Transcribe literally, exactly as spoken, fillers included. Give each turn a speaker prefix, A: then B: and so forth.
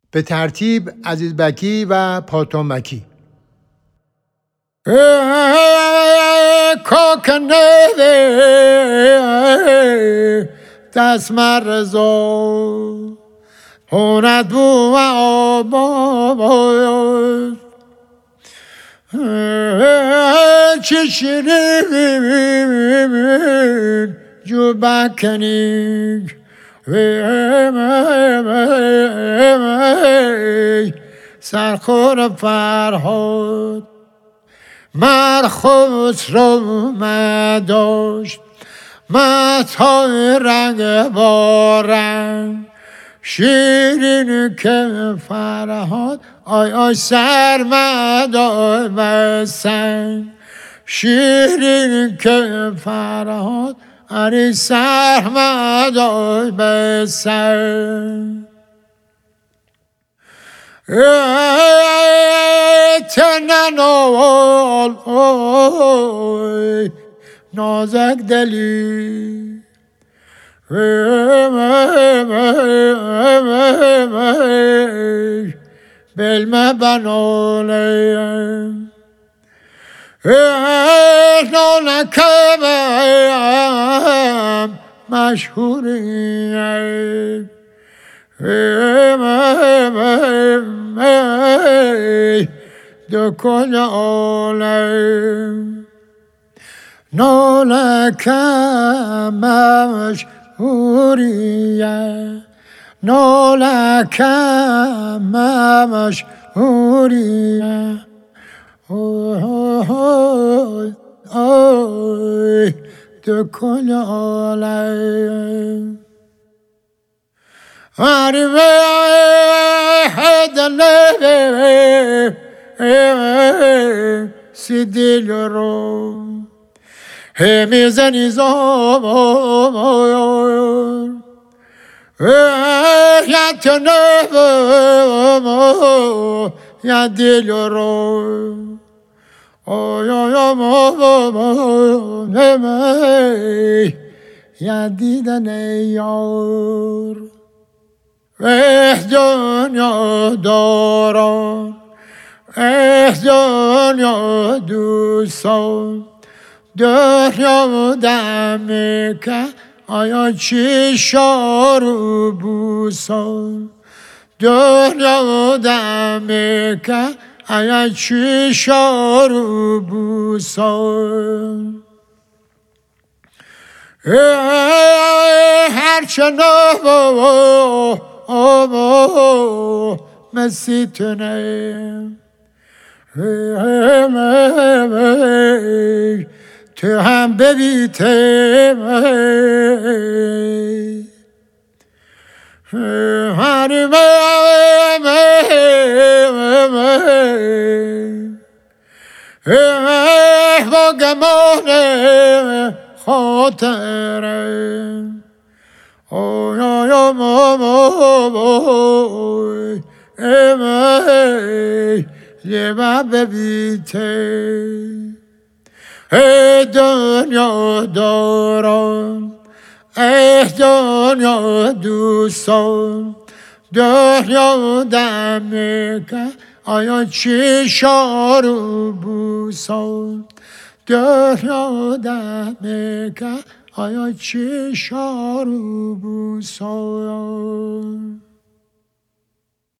A: به ترتیب عزیزبکی و پاتومکی.
B: کوکنه دست مرزا هوند بو آبا چشیرین جو بکنیگ سرخور فرهاد مرخوص رو مداشت متای رنگ بارن شیرین که فرهاد آی آی سرمدای بسن شیرین که فرهاد آری سرمدای بسن تننال نازک دلی بلمه بناله نالکم مشهوری دو کل عالم نالکم مشهوریه نالکم مشهوریه اوی اوی دو کل عالم عربه هدنه سیدیل رو همیزنی زامار یتنه یا دیل رو آی آی نمی یا دیدن یار اه دنیا داران اه دنیا دوستان دنیا دمی که آیا چی شارو بوسان دنیا دمی که آیا چی شارو بوسان هرچه نبا مسیتونه تو هم ببیته هر با گمان خاطره اوی اوی اوی اوی یه با ببیته ای دنیا دارم ای دنیا دوستان دنیا دمی که آیا چی شارو بوسان دنیا دمی که آیا چی شارو بوسان